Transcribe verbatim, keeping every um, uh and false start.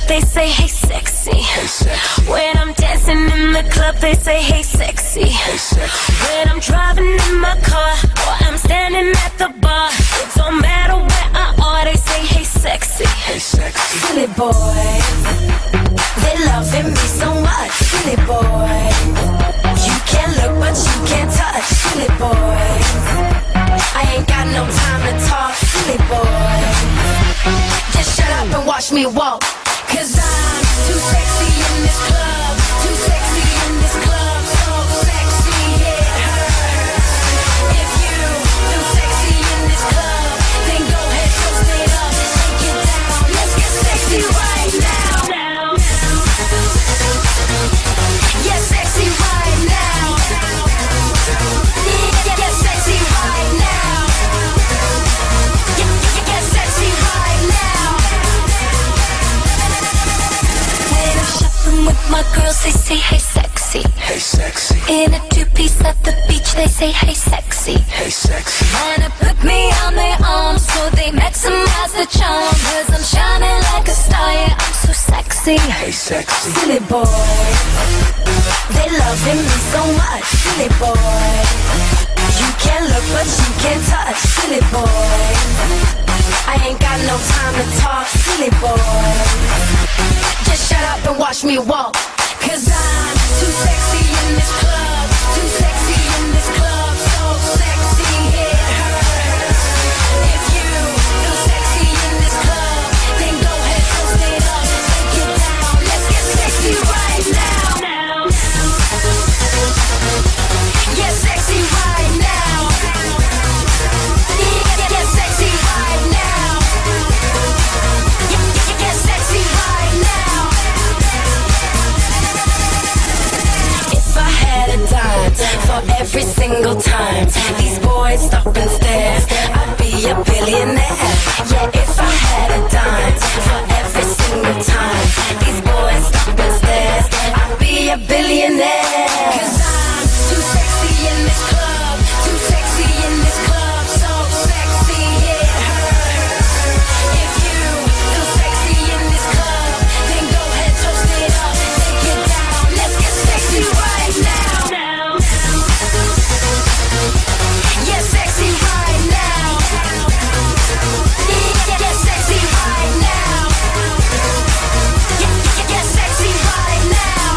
they say, hey sexy. Hey sexy. When I'm dancing in the club, they say, hey sexy. Hey sexy. When I'm driving in my car, or I'm standing at the bar, it don't matter where I are, they say, hey sexy. Hey sexy. Silly boys, they loving me so much. Silly boys, you can look but you can't touch. Silly boys, I ain't got no time to talk. Silly boys, just shut up and watch me walk. Cause I'm too sexy in this club. Too sexy in this club. So sexy it hurts. If you too sexy in this club, then go ahead, toast it up, take it down. Let's get sexy right now. Yeah, sexy right now. Yeah, get sexy right now. Get, get, get sexy right now. When I'm shopping with my girls, they say, hey sexy. Hey sexy. In a two-piece at the beach, they say, hey sexy. Hey sexy. Wanna put me on their arms, so they maximize the charm. Cause I'm shining like a star, yeah, I'm so sexy. Hey sexy. Silly boy, they loving me so much. Silly boy, you can look but you can't touch. Silly boy, I ain't got no time to talk. Silly boy, just shut up and watch me walk. Cause I'm too sexy in this club. Too sexy in this club. So sexy it hurts. If you too sexy in this club, then go ahead, toast it up, take it down. Let's get sexy right now. Yeah, sexy right now. Yeah, yeah, sexy right now. Yeah, yeah, yeah, sexy right now. If I had a dime for every single time these boys stop and stare, I'd be a billionaire. Yeah, if I had a dime for every single time these boys stop and stare, I'd be a billionaire. Cause I'm too sexy in this club. Too sexy in this club. So sexy it hurts. If you too sexy in this club, then go ahead, toast it up, take it down. Let's get sexy right now. Yeah, sexy right now. Yeah, yeah, sexy right now. Yeah, yeah, yeah, sexy right now.